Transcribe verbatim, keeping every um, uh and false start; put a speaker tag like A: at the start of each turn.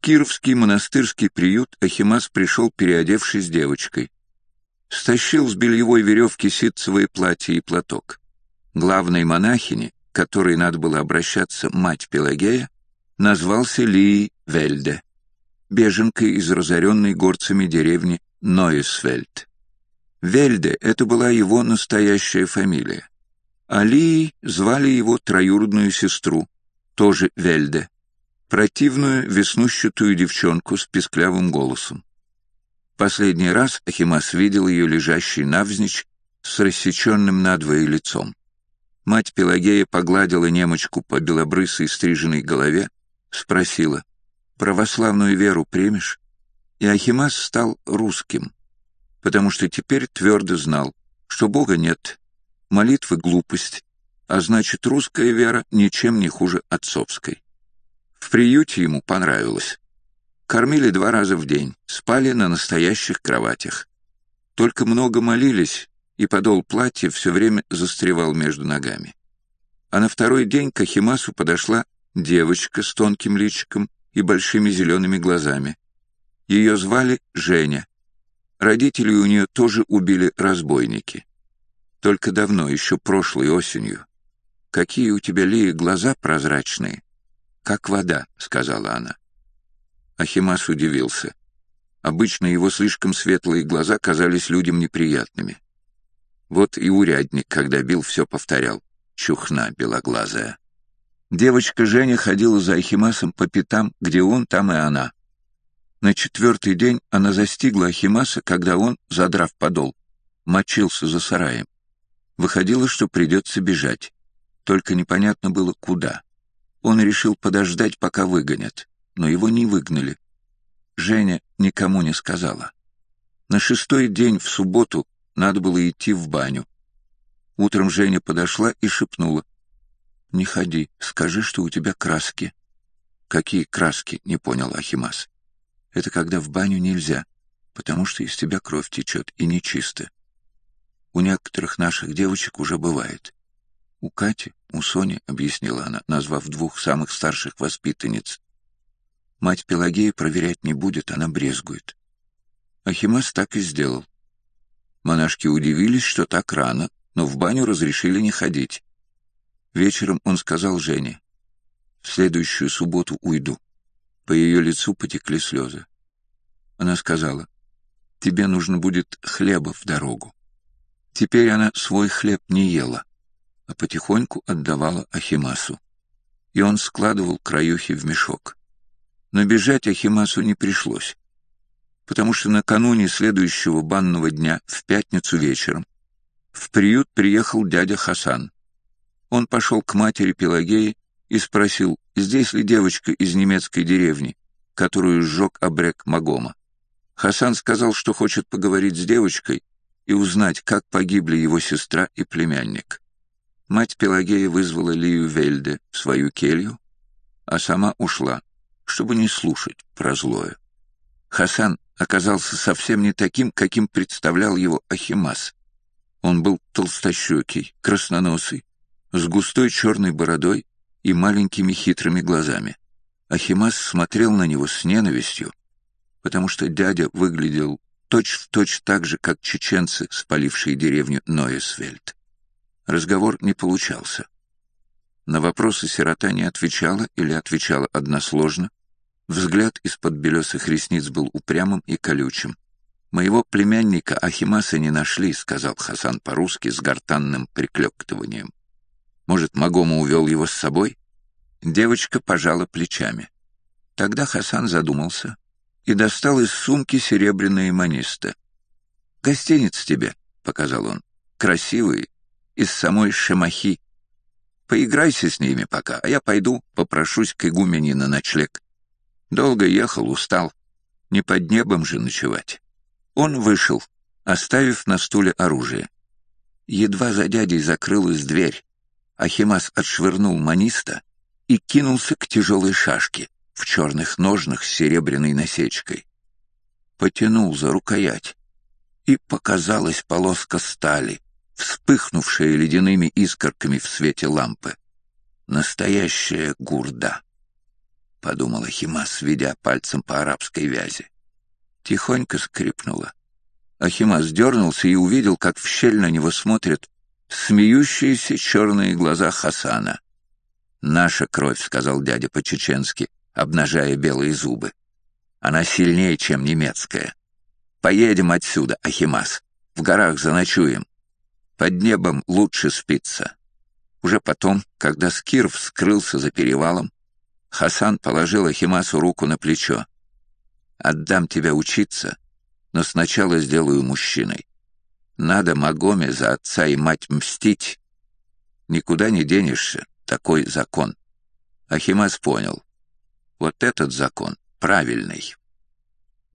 A: кировский монастырский приют Ахимас пришел, переодевшись девочкой. Стащил с бельевой веревки ситцевое платье и платок. Главной монахини, к которой надо было обращаться мать Пелагея, назвался Лией Вельде, беженкой из разоренной горцами деревни Нойесвельд. Вельде — это была его настоящая фамилия. А Лией звали его троюродную сестру, тоже Вельде, противную веснущатую девчонку с писклявым голосом. Последний раз Ахимас видел ее лежащей навзничь с рассеченным надвое лицом. Мать Пелагея погладила немочку по белобрысой стриженной голове, спросила: «Православную веру примешь?» И Ахимас стал русским, потому что теперь твердо знал, что Бога нет, молитвы — глупость, а значит, русская вера ничем не хуже отцовской. В приюте ему понравилось. Кормили два раза в день, спали на настоящих кроватях. Только много молились, и подол платья все время застревал между ногами. А на второй день к Ахимасу подошла девочка с тонким личиком и большими зелеными глазами. Ее звали Женя. Родителей у нее тоже убили разбойники. Только давно, еще прошлой осенью. «Какие у тебя, Лия, глаза прозрачные!» «Как вода», — сказала она. Ахимас удивился. Обычно его слишком светлые глаза казались людям неприятными. Вот и урядник, когда бил, все повторял: «Чухна белоглазая». Девочка Женя ходила за Ахимасом по пятам, где он, там и она. На четвертый день она застигла Ахимаса, когда он, задрав подол, мочился за сараем. Выходило, что придется бежать. Только непонятно было, куда. Он решил подождать, пока выгонят, но его не выгнали. Женя никому не сказала. На шестой день, в субботу, надо было идти в баню. Утром Женя подошла и шепнула: «Не ходи, скажи, что у тебя краски». «Какие краски?» — не понял Ахимас. «Это когда в баню нельзя, потому что из тебя кровь течет и нечисто. У некоторых наших девочек уже бывает. У Кати, у Сони», — объяснила она, назвав двух самых старших воспитанниц. «Мать Пелагея проверять не будет, она брезгует». Ахимас так и сделал. Монашки удивились, что так рано, но в баню разрешили не ходить. Вечером он сказал Жене: «В следующую субботу уйду». По ее лицу потекли слезы. Она сказала: «Тебе нужно будет хлеба в дорогу». Теперь она свой хлеб не ела, а потихоньку отдавала Ахимасу. И он складывал краюхи в мешок. Но бежать Ахимасу не пришлось, потому что накануне следующего банного дня, в пятницу вечером, в приют приехал дядя Хасан. Он пошел к матери Пелагеи и спросил, здесь ли девочка из немецкой деревни, которую сжег абрек Магома. Хасан сказал, что хочет поговорить с девочкой и узнать, как погибли его сестра и племянник. Мать Пелагея вызвала Лию Вельде в свою келью, а сама ушла, чтобы не слушать про злое. Хасан оказался совсем не таким, каким представлял его Ахимас. Он был толстощекий, красноносый, с густой черной бородой и маленькими хитрыми глазами. Ахимас смотрел на него с ненавистью, потому что дядя выглядел точь-в-точь так же, как чеченцы, спалившие деревню Нойесвельд. Разговор не получался. На вопросы сирота не отвечала или отвечала односложно. Взгляд из-под белесых ресниц был упрямым и колючим. «Моего племянника Ахимаса не нашли», — сказал Хасан по-русски с гортанным приклёктыванием. «Может, Магома увел его с собой?» Девочка пожала плечами. Тогда Хасан задумался и достал из сумки серебряные маниста. «Гостиниц тебе», — показал он, — «красивые, из самой Шемахи. Поиграйся с ними пока, а я пойду попрошусь к игумене на ночлег. Долго ехал, устал, не под небом же ночевать». Он вышел, оставив на стуле оружие. Едва за дядей закрылась дверь, Ахимас отшвырнул маниста и кинулся к тяжелой шашке в черных ножнах с серебряной насечкой. Потянул за рукоять, и показалась полоска стали, вспыхнувшая ледяными искорками в свете лампы. Настоящая гурда. подумал Ахимас, ведя пальцем по арабской вязи. Тихонько скрипнуло. Ахимас дернулся и увидел, как в щель на него смотрят смеющиеся черные глаза Хасана. «Наша кровь», — сказал дядя по-чеченски, обнажая белые зубы. «Она сильнее, чем немецкая. Поедем отсюда, Ахимас. В горах заночуем. Под небом лучше спится». Уже потом, когда Скиров скрылся за перевалом, Хасан положил Ахимасу руку на плечо. «Отдам тебя учиться, но сначала сделаю мужчиной. Надо Магоме за отца и мать мстить. Никуда не денешься, такой закон». Ахимас понял. Вот этот закон правильный.